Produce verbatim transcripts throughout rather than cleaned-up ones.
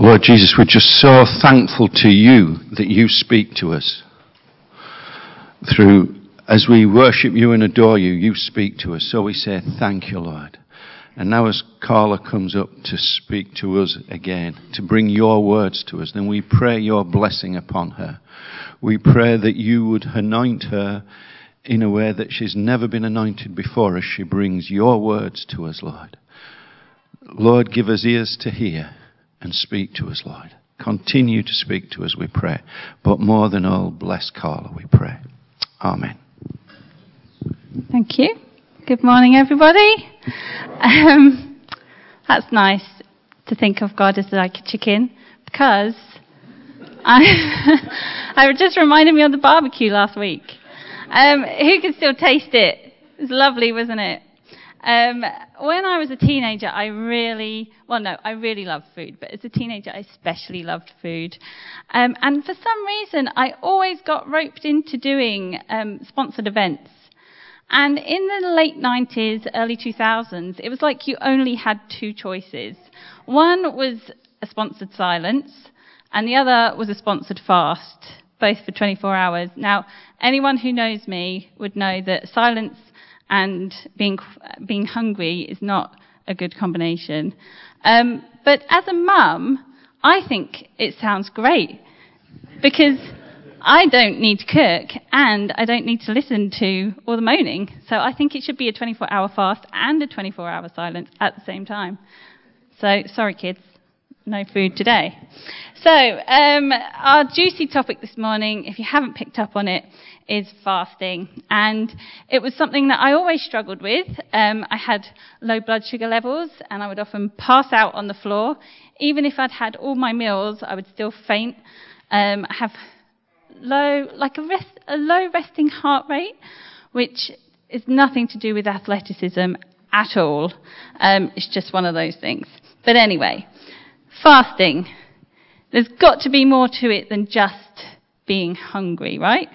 Lord Jesus, we're just so thankful to you that you speak to us. Through, as we worship you and adore you, you speak to us. So we say thank you, Lord. And now as Carla comes up to speak to us again, to bring your words to us, then we pray your blessing upon her. We pray that you would anoint her in a way that she's never been anointed before as she brings your words to us, Lord. Lord, give us ears to hear and speak to us, Lord. Continue to speak to us, we pray. But more than all, bless Carla, we pray. Amen. Thank you. Good morning, everybody. Um, that's nice to think of God as like a chicken, because I, I just reminded me of the barbecue last week. Um, who can still taste it? It was lovely, wasn't it? Um, when I was a teenager, I really, well, no, I really loved food, but as a teenager, I especially loved food. Um, and for some reason, I always got roped into doing um, sponsored events. And in the late nineties, early two thousands, it was like you only had two choices. One was a sponsored silence, and the other was a sponsored fast, both for twenty-four hours. Now, anyone who knows me would know that silence and being being hungry is not a good combination. Um, but as a mum, I think it sounds great, because I don't need to cook and I don't need to listen to all the moaning. So I think it should be a twenty-four hour fast and a twenty-four hour silence at the same time. So, sorry kids, no food today. So, um, our juicy topic this morning, if you haven't picked up on it, is fasting. And it was something that I always struggled with. Um, I had low blood sugar levels and I would often pass out on the floor. Even if I'd had all my meals, I would still faint. Um, I have low, like a, rest, a low resting heart rate, which is nothing to do with athleticism at all. Um, it's just one of those things. But anyway, fasting. There's got to be more to it than just being hungry, right?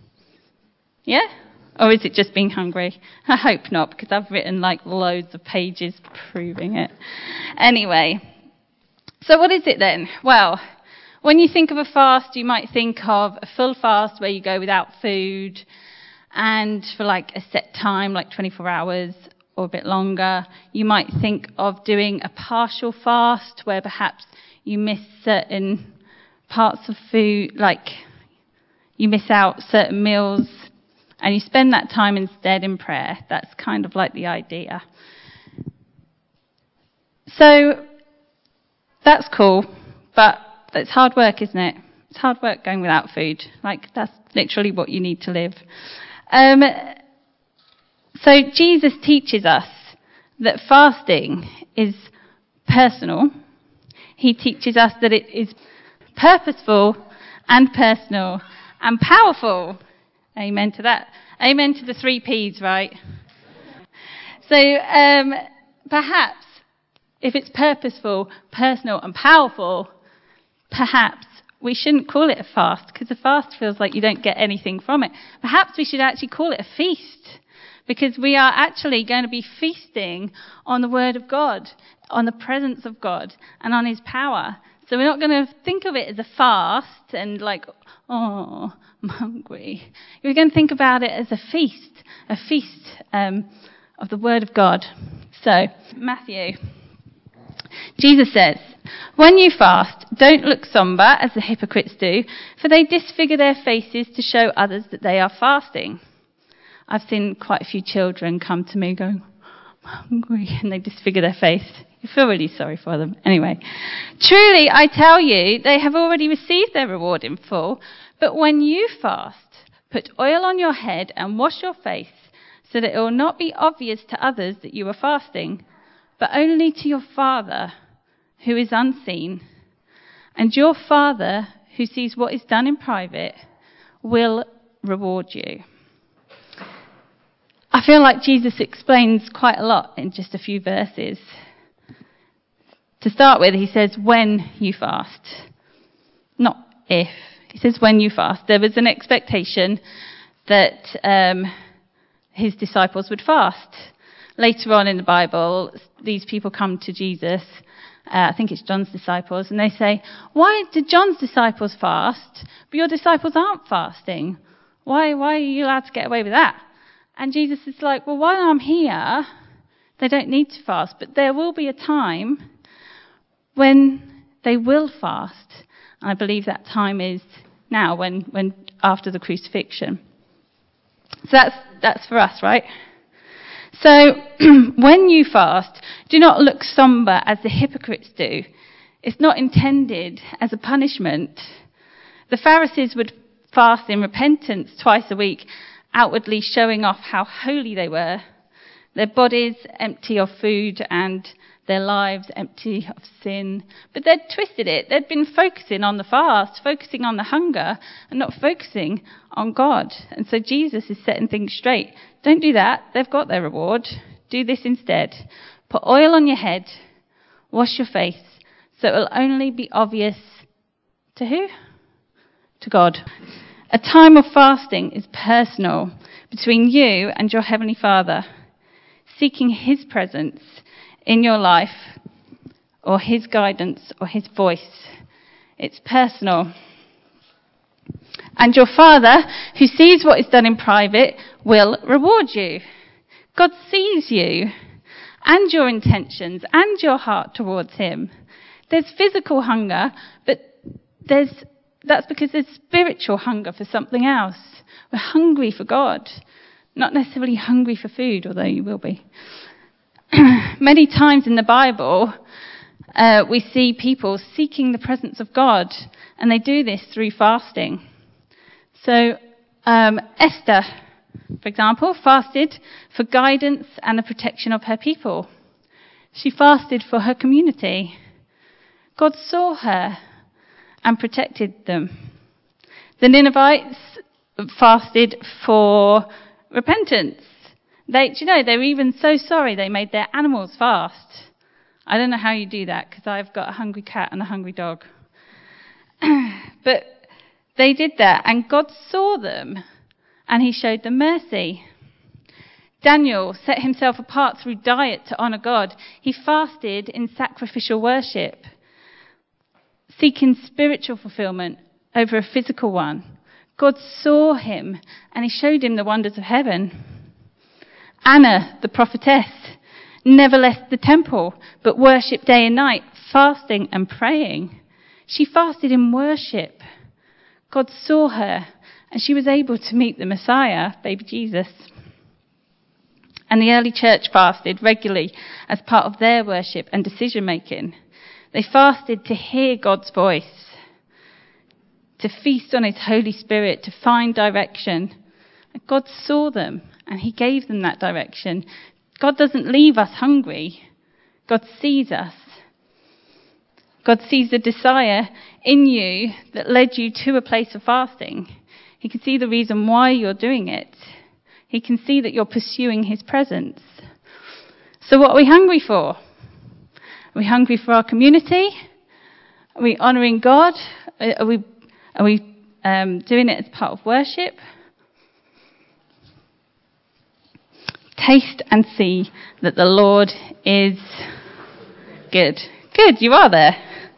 Yeah? Or is it just being hungry? I hope not, because I've written like loads of pages proving it. Anyway, so what is it then? Well, when you think of a fast, you might think of a full fast where you go without food and for like a set time, like twenty-four hours or a bit longer. You might think of doing a partial fast where perhaps you miss certain parts of food, like you miss out certain meals and you spend that time instead in prayer. That's kind of like the idea. So that's cool, but it's hard work, isn't it? It's hard work going without food. Like, that's literally what you need to live. Um, so Jesus teaches us that fasting is personal. He teaches us that it is purposeful and personal and powerful. Amen to that. Amen to the three P's, right? So um, perhaps if it's purposeful, personal and powerful, perhaps we shouldn't call it a fast, because a fast feels like you don't get anything from it. Perhaps we should actually call it a feast, because we are actually going to be feasting on the Word of God, on the presence of God, and on His power. So we're not going to think of it as a fast and like, oh, I'm hungry. We're going to think about it as a feast, a feast um, of the Word of God. So, Matthew. Jesus says, "When you fast, don't look somber as the hypocrites do, for they disfigure their faces to show others that they are fasting." I've seen quite a few children come to me going, "I'm hungry," and they disfigure their face. You feel really sorry for them. Anyway, truly, I tell you, they have already received their reward in full. But when you fast, put oil on your head and wash your face, so that it will not be obvious to others that you are fasting, but only to your Father who is unseen. And your Father who sees what is done in private will reward you. I feel like Jesus explains quite a lot in just a few verses. To start with, he says, when you fast. Not if. He says, when you fast. There was an expectation that um, his disciples would fast. Later on in the Bible, these people come to Jesus Uh, I think it's John's disciples, and they say, why did John's disciples fast, but your disciples aren't fasting? Why, why are you allowed to get away with that? And Jesus is like, well, while I'm here, they don't need to fast, but there will be a time when they will fast. And I believe that time is now, when, when after the crucifixion. So that's that's for us, right? So when you fast, do not look somber as the hypocrites do. It's not intended as a punishment. The Pharisees would fast in repentance twice a week, outwardly showing off how holy they were, their bodies empty of food and their lives empty of sin. But they'd twisted it. They'd been focusing on the fast, focusing on the hunger, and not focusing on God. And so Jesus is setting things straight. Don't do that. They've got their reward. Do this instead. Put oil on your head. Wash your face, so it will only be obvious to who? To God. A time of fasting is personal, between you and your Heavenly Father, seeking His presence in your life, or His guidance, or His voice. It's personal. And your Father, who sees what is done in private, will reward you. God sees you, and your intentions, and your heart towards Him. There's physical hunger, but there's that's because there's spiritual hunger for something else. We're hungry for God, not necessarily hungry for food, although you will be. Many times in the Bible, uh, we see people seeking the presence of God, and they do this through fasting. So um, Esther, for example, fasted for guidance and the protection of her people. She fasted for her community. God saw her and protected them. The Ninevites fasted for repentance. They, do you know, they were even so sorry they made their animals fast. I don't know how you do that, because I've got a hungry cat and a hungry dog. But they did that, and God saw them, and He showed them mercy. Daniel set himself apart through diet to honour God. He fasted in sacrificial worship, seeking spiritual fulfillment over a physical one. God saw him, and He showed him the wonders of heaven. Anna, the prophetess, never left the temple, but worshipped day and night, fasting and praying. She fasted in worship. God saw her, and she was able to meet the Messiah, baby Jesus. And the early church fasted regularly as part of their worship and decision making. They fasted to hear God's voice, to feast on His Holy Spirit, to find direction. And God saw them, and He gave them that direction. God doesn't leave us hungry. God sees us. God sees the desire in you that led you to a place of fasting. He can see the reason why you're doing it. He can see that you're pursuing His presence. So what are we hungry for? Are we hungry for our community? Are we honouring God? Are we, are we um, doing it as part of worship? Taste and see that the Lord is good. Good, you are there.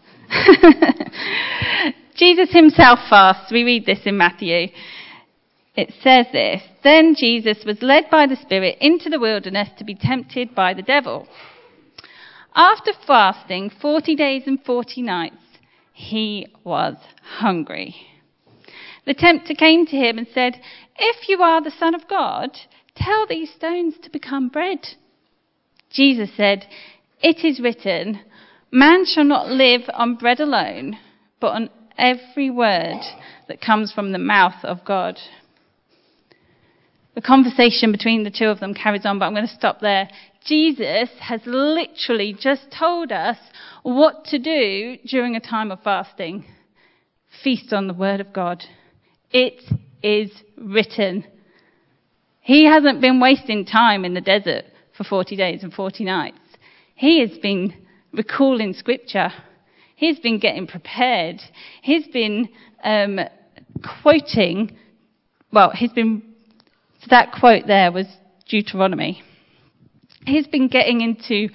Jesus Himself fasts. We read this in Matthew. It says this: Then Jesus was led by the Spirit into the wilderness to be tempted by the devil. After fasting forty days and forty nights, He was hungry. The tempter came to Him and said, "If you are the Son of God, tell these stones to become bread." Jesus said, "It is written, man shall not live on bread alone, but on every word that comes from the mouth of God." The conversation between the two of them carries on, but I'm going to stop there. Jesus has literally just told us what to do during a time of fasting. Feast on the word of God. It is written. He hasn't been wasting time in the desert for forty days and forty nights. He has been recalling scripture. He's been getting prepared. He's been um, quoting, well, he's been, that quote there was Deuteronomy. He's been getting into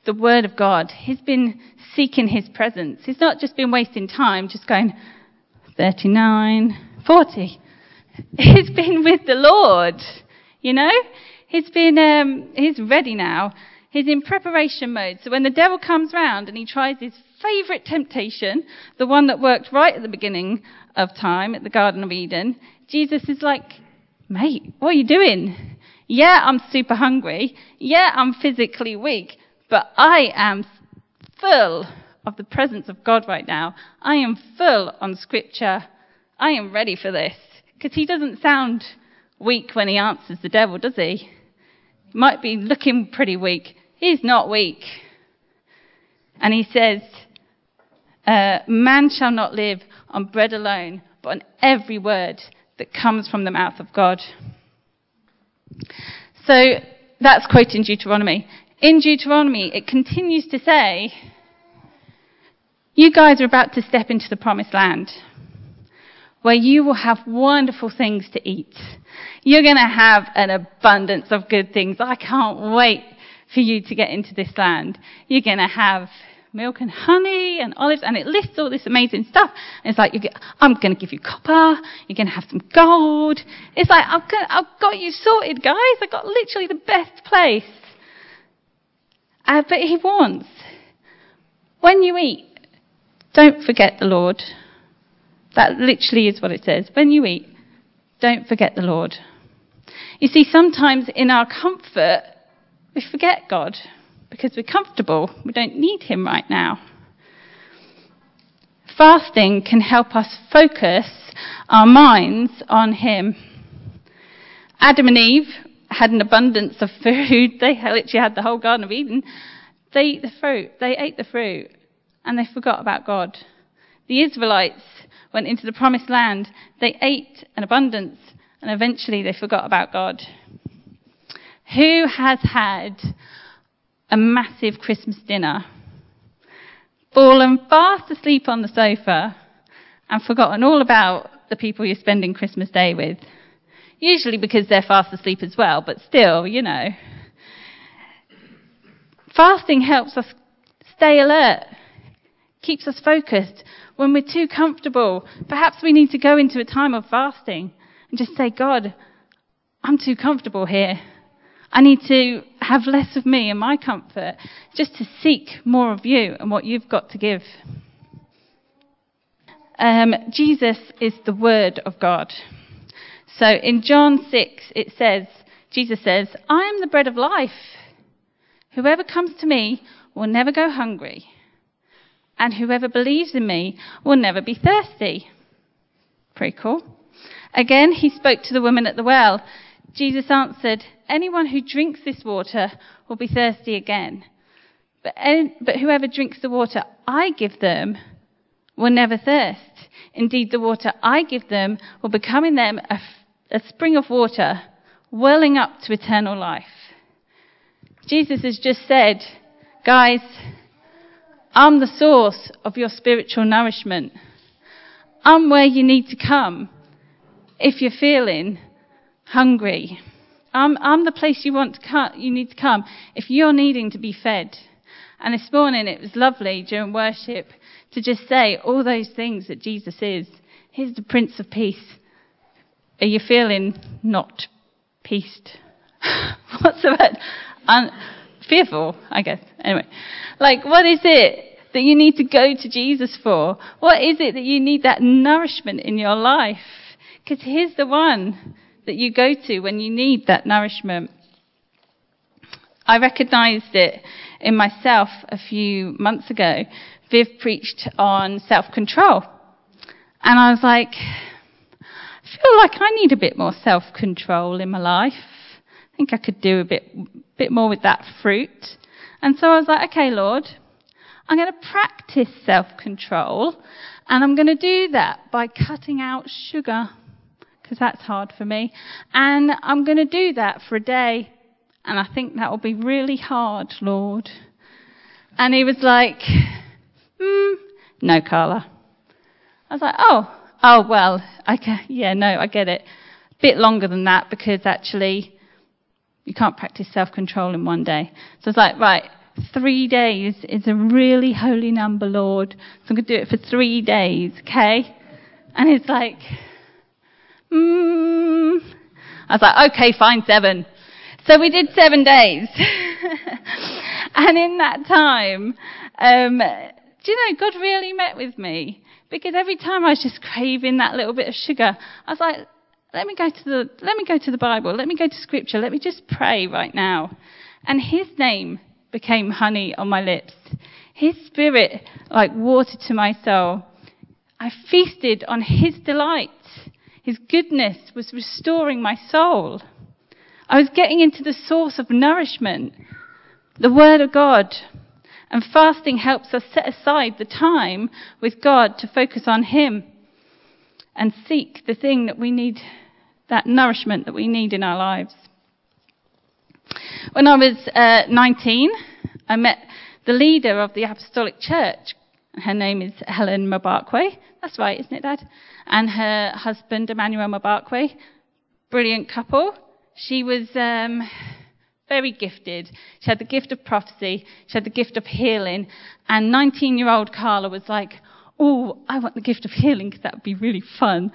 the word of God. He's been seeking his presence. He's not just been wasting time, just going thirty-nine, forty. He's been with the Lord, you know. He's been, um, he's ready now. He's in preparation mode. So when the devil comes round and he tries his favourite temptation, the one that worked right at the beginning of time at the Garden of Eden, Jesus is like, mate, what are you doing? Yeah, I'm super hungry. Yeah, I'm physically weak. But I am full of the presence of God right now. I am full on scripture. I am ready for this. Because he doesn't sound weak when he answers the devil, does he? He might be looking pretty weak. He's not weak. And he says, uh, man shall not live on bread alone, but on every word that comes from the mouth of God. So that's quoting Deuteronomy. In Deuteronomy, it continues to say, you guys are about to step into the promised land, where you will have wonderful things to eat. You're going to have an abundance of good things. I can't wait for you to get into this land. You're going to have milk and honey and olives, and it lists all this amazing stuff. And it's like, you get, I'm going to give you copper. You're going to have some gold. It's like, I've got, I've got you sorted, guys. I've got literally the best place. Uh, but he wants, when you eat, don't forget the Lord. That literally is what it says. When you eat, don't forget the Lord. You see, sometimes in our comfort, we forget God because we're comfortable. We don't need him right now. Fasting can help us focus our minds on him. Adam and Eve had an abundance of food. They literally had the whole Garden of Eden. They ate the fruit. They ate the fruit and they forgot about God. The Israelites went into the promised land. They ate an abundance and eventually they forgot about God. Who has had a massive Christmas dinner, fallen fast asleep on the sofa and forgotten all about the people you're spending Christmas Day with? Usually because they're fast asleep as well, but still, you know. Fasting helps us stay alert, keeps us focused. When we're too comfortable, perhaps we need to go into a time of fasting and just say, God, I'm too comfortable here. I need to have less of me and my comfort, just to seek more of you and what you've got to give. Um, Jesus is the Word of God. So in John six, it says, Jesus says, I am the bread of life. Whoever comes to me will never go hungry. And whoever believes in me will never be thirsty. Pretty cool. Again, he spoke to the woman at the well. Jesus answered, anyone who drinks this water will be thirsty again. But, but whoever drinks the water I give them will never thirst. Indeed, the water I give them will become in them a, a spring of water welling up to eternal life. Jesus has just said, guys, I'm the source of your spiritual nourishment. I'm where you need to come if you're feeling hungry. I'm, I'm the place you want to come, you need to come if you're needing to be fed. And this morning it was lovely during worship to just say all those things that Jesus is. He's the Prince of Peace. Are you feeling not peaced? What's the word? Un- fearful, I guess. Anyway, like, what is it that you need to go to Jesus for? What is it that you need that nourishment in your life? Because he's the one that you go to when you need that nourishment. I recognised it in myself a few months ago. Viv preached on self-control. And I was like, I feel like I need a bit more self-control in my life. I think I could do a bit, bit more with that fruit. And so I was like, okay, Lord, I'm going to practice self-control. And I'm going to do that by cutting out sugar, because that's hard for me. And I'm going to do that for a day. And I think that will be really hard, Lord. And he was like, hmm, no, Carla. I was like, oh, oh, well, I can, yeah, no, I get it. A bit longer than that, because actually you can't practice self-control in one day. So I was like, right, three days is a really holy number, Lord. So I'm going to do it for three days, okay? And he's like, hmm. I was like, okay, fine, seven. So we did seven days. And in that time, um, do you know, God really met with me. Because every time I was just craving that little bit of sugar, I was like, let me go to the, let me go to the Bible. Let me go to Scripture. Let me just pray right now. And his name became honey on my lips. His spirit like water to my soul. I feasted on his delight. His goodness was restoring my soul. I was getting into the source of nourishment, the Word of God. And fasting helps us set aside the time with God to focus on him and seek the thing that we need, that nourishment that we need in our lives. When I was uh, nineteen, I met the leader of the Apostolic Church. Her name is Helen Mabakwe. That's right, isn't it, Dad? And her husband, Emmanuel Mabakwe. Brilliant couple. She was um, very gifted. She had the gift of prophecy. She had the gift of healing. And nineteen-year-old Carla was like, oh, I want the gift of healing because that would be really fun.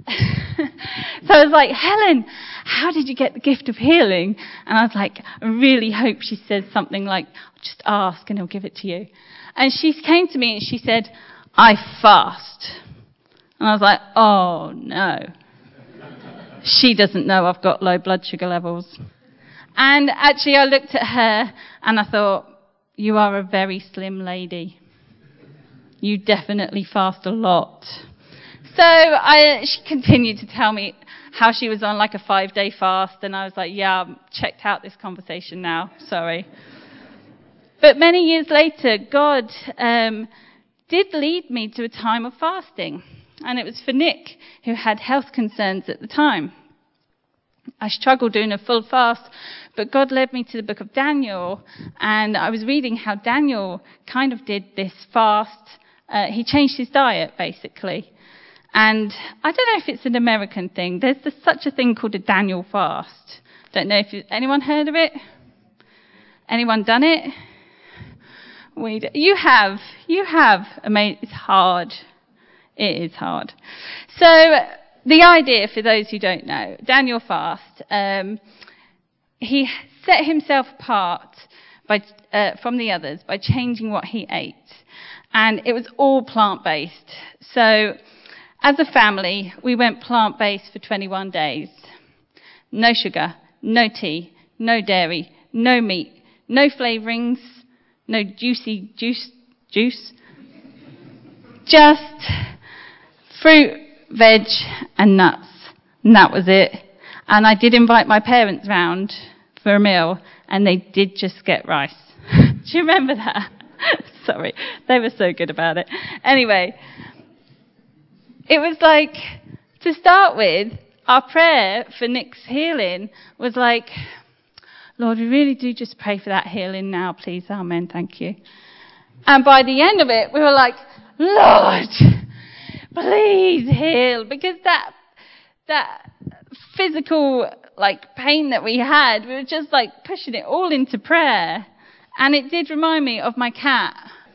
So I was like, Helen, how did you get the gift of healing? And I was like, I really hope she says something like, just ask and he'll give it to you. And she came to me and she said, I fast. And I was like, oh no. She doesn't know I've got low blood sugar levels. And actually I looked at her and I thought, you are a very slim lady. You definitely fast a lot. So I, she continued to tell me how she was on like a five-day fast, and I was like, yeah, I've checked out this conversation now, sorry. But many years later, God um, did lead me to a time of fasting, and it was for Nick, who had health concerns at the time. I struggled doing a full fast, but God led me to the book of Daniel, and I was reading how Daniel kind of did this fast. Uh, he changed his diet, basically. And I don't know if it's an American thing. There's this, such a thing called a Daniel fast. Don't know if you, anyone heard of it? Anyone done it? We do. You have. You have. I mean, it's hard. It is hard. So the idea, for those who don't know, Daniel fast, um, he set himself apart by, uh, from the others by changing what he ate. And it was all plant-based. So as a family, we went plant-based for twenty-one days. No sugar, no tea, no dairy, no meat, no flavourings, no juicy juice, juice. Just fruit, veg and nuts. And that was it. And I did invite my parents round for a meal, and they did just get rice. Do you remember that? Sorry, they were so good about it. Anyway, it was like, to start with, our prayer for Nick's healing was like, Lord, we really do just pray for that healing now, please. Amen, thank you. And by the end of it, we were like, Lord, please heal. Because that, that physical, like, pain that we had, we were just, like, pushing it all into prayer. And it did remind me of my cat.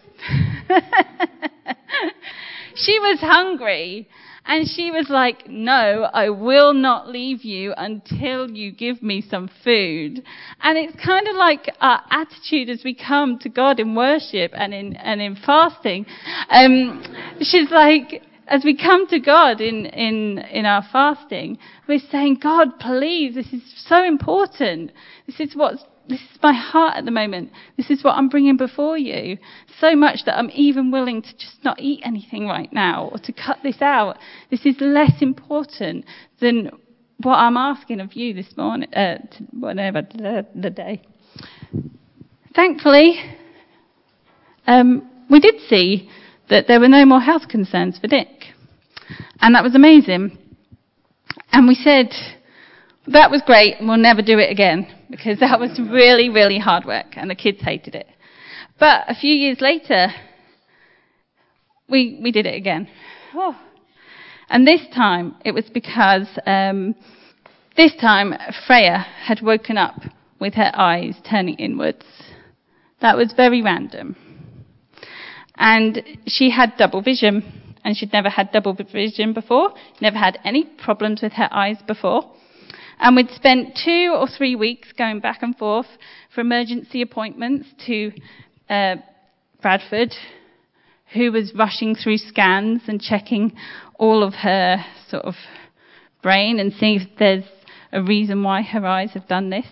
She was hungry, and she was like, no, I will not leave you until you give me some food. And it's kind of like our attitude as we come to God in worship and in and in fasting. Um, she's like, as we come to God in, in, in our fasting, we're saying, God, please, this is so important. This is what's This is my heart at the moment. This is what I'm bringing before you. So much that I'm even willing to just not eat anything right now or to cut this out. This is less important than what I'm asking of you this morning, uh, whatever the, the day. Thankfully, um, we did see that there were no more health concerns for Nick. And that was amazing. And we said, that was great, and we'll never do it again, because that was really, really hard work, and the kids hated it. But a few years later, we we did it again. Oh. And this time, it was because um, this time Freya had woken up with her eyes turning inwards. That was very random. And she had double vision, and she'd never had double vision before, never had any problems with her eyes before. And we'd spent two or three weeks going back and forth for emergency appointments to uh, Bradford, who was rushing through scans and checking all of her sort of brain and seeing if there's a reason why her eyes have done this.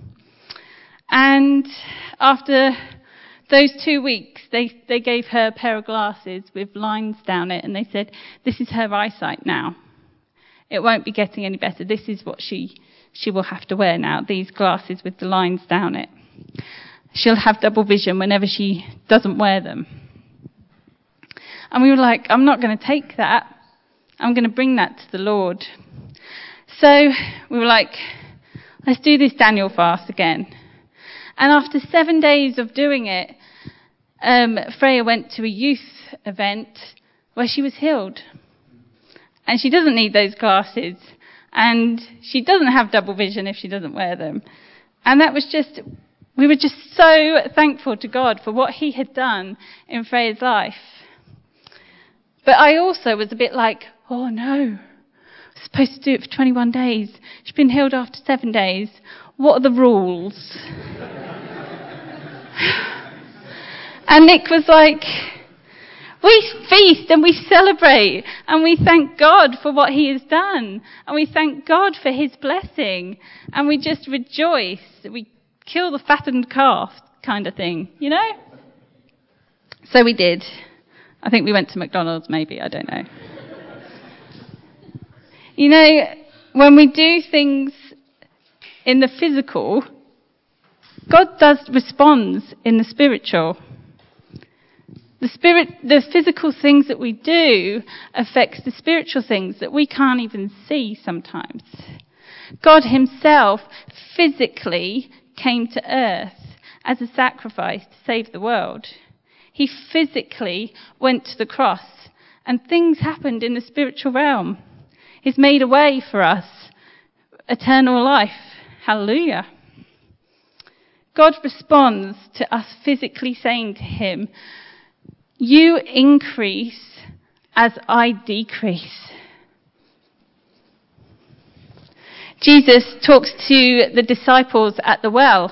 And after those two weeks, they, they gave her a pair of glasses with lines down it, and they said, this is her eyesight now. It won't be getting any better. This is what she, she will have to wear now, these glasses with the lines down it. She'll have double vision whenever she doesn't wear them. And we were like, I'm not going to take that. I'm going to bring that to the Lord. So we were like, let's do this Daniel fast again. And after seven days of doing it, um, Freya went to a youth event where she was healed. And she doesn't need those glasses. And she doesn't have double vision if she doesn't wear them. And that was just, we were just so thankful to God for what he had done in Freya's life. But I also was a bit like, oh no, I'm supposed to do it for twenty-one days. She's been healed after seven days. What are the rules? And Nick was like, we feast and we celebrate and we thank God for what he has done. And we thank God for his blessing. And we just rejoice. We kill the fattened calf kind of thing, you know? So we did. I think we went to McDonald's maybe, I don't know. You know, when we do things in the physical, God does responds in the spiritual. The spirit, the physical things that we do affects the spiritual things that we can't even see sometimes. God himself physically came to earth as a sacrifice to save the world. He physically went to the cross, and things happened in the spiritual realm. He's made a way for us, eternal life. Hallelujah. God responds to us physically saying to him, you increase as I decrease. Jesus talks to the disciples at the well.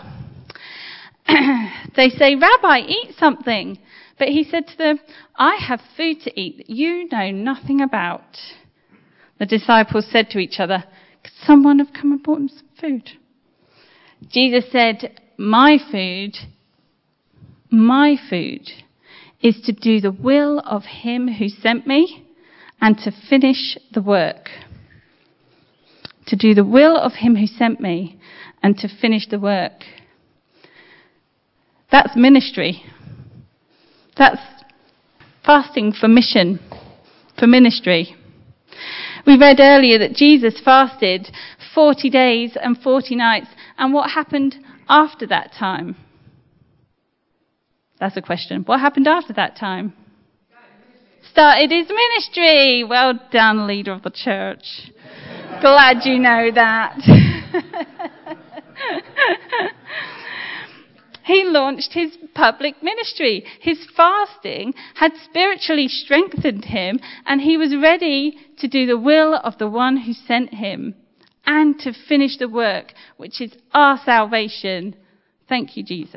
They say, Rabbi, eat something. But he said to them, I have food to eat that you know nothing about. The disciples said to each other, could someone have come and brought him some food? Jesus said, my food, my food is to do the will of him who sent me and to finish the work. To do the will of him who sent me and to finish the work. That's ministry. That's fasting for mission, for ministry. We read earlier that Jesus fasted forty days and forty nights. And what happened after that time? That's a question. What happened after that time? Started his ministry. Well done, leader of the church. Glad you know that. He launched his public ministry. His fasting had spiritually strengthened him, and he was ready to do the will of the one who sent him and to finish the work, which is our salvation. Thank you, Jesus.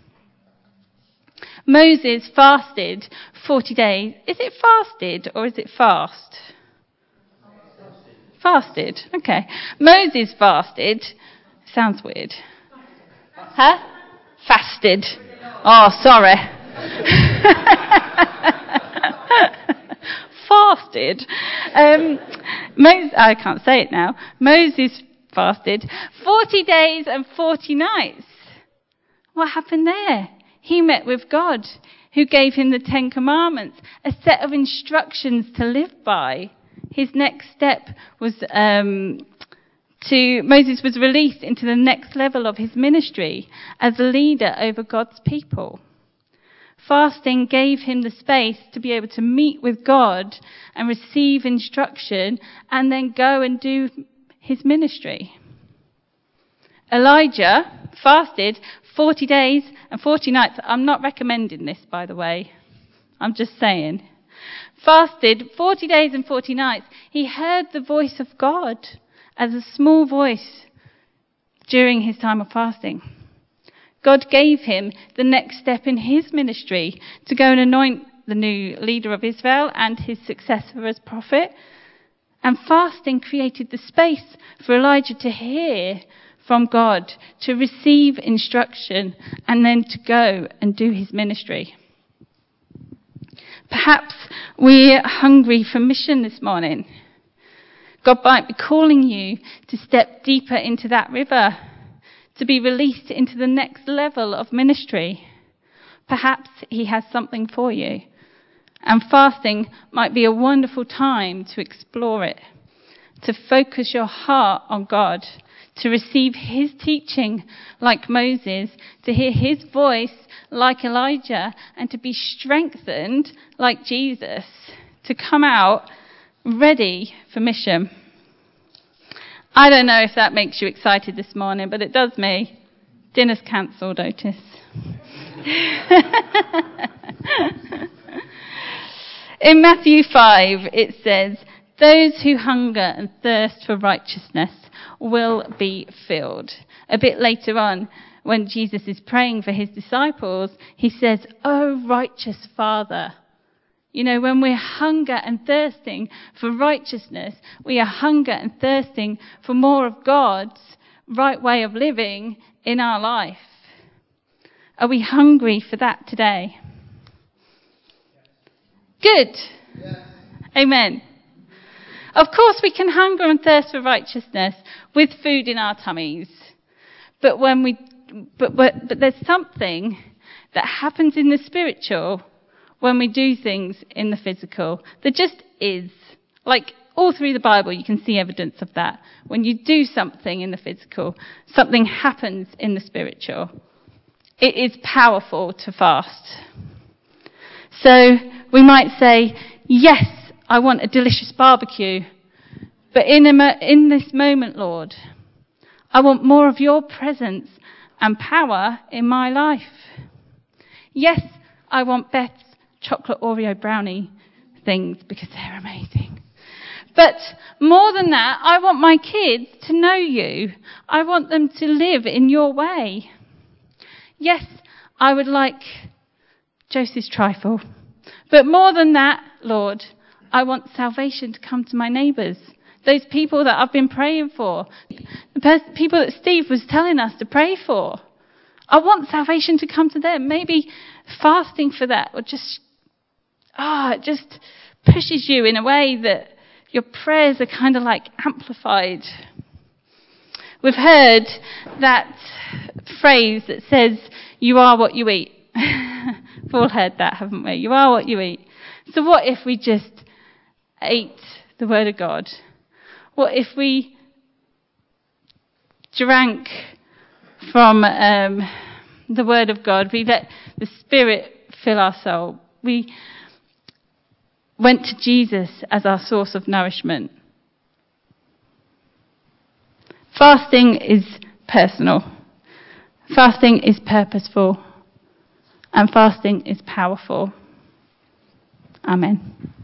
Moses fasted forty days. Is it fasted or is it fast? Fasted. Fasted. Okay. Moses fasted. Sounds weird. Huh? Fasted. Oh, sorry. Fasted. Um, Moses, I can't say it now. Moses fasted forty days and forty nights. What happened there? He met with God, who gave him the Ten Commandments, a set of instructions to live by. His next step was um, to, Moses was released into the next level of his ministry as a leader over God's people. Fasting gave him the space to be able to meet with God and receive instruction and then go and do his ministry. Elijah fasted forty days and forty nights. I'm not recommending this, by the way. I'm just saying. Fasted forty days and forty nights. He heard the voice of God as a small voice during his time of fasting. God gave him the next step in his ministry to go and anoint the new leader of Israel and his successor as prophet. And fasting created the space for Elijah to hear from God, to receive instruction, and then to go and do his ministry. Perhaps we're hungry for mission this morning. God might be calling you to step deeper into that river, to be released into the next level of ministry. Perhaps he has something for you. And fasting might be a wonderful time to explore it, to focus your heart on God, to receive his teaching like Moses, to hear his voice like Elijah, and to be strengthened like Jesus, to come out ready for mission. I don't know if that makes you excited this morning, but it does me. Dinner's cancelled, Otis. In Matthew five, it says, "Those who hunger and thirst for righteousness will be filled." A bit later on, when Jesus is praying for his disciples, he says, "Oh, righteous Father." You know, when we're hunger and thirsting for righteousness, we are hunger and thirsting for more of God's right way of living in our life. Are we hungry for that today? Good. Yes. Amen. Of course, we can hunger and thirst for righteousness with food in our tummies. But when we, but, but, but there's something that happens in the spiritual when we do things in the physical. There just is. Like all through the Bible, you can see evidence of that. When you do something in the physical, something happens in the spiritual. It is powerful to fast. So we might say, yes, I want a delicious barbecue. But in, a mo- in this moment, Lord, I want more of your presence and power in my life. Yes, I want Beth's chocolate Oreo brownie things because they're amazing. But more than that, I want my kids to know you. I want them to live in your way. Yes, I would like Josie's trifle. But more than that, Lord, I want salvation to come to my neighbours. Those people that I've been praying for. The pers- people that Steve was telling us to pray for. I want salvation to come to them. Maybe fasting for that or just, ah, oh, it just pushes you in a way that your prayers are kind of like amplified. We've heard that phrase that says, you are what you eat. We've all heard that, haven't we? You are what you eat. So what if we just ate the Word of God? What if we drank from um, the Word of God? We let the Spirit fill our soul. We went to Jesus as our source of nourishment. Fasting is personal. Fasting is purposeful. And fasting is powerful. Amen.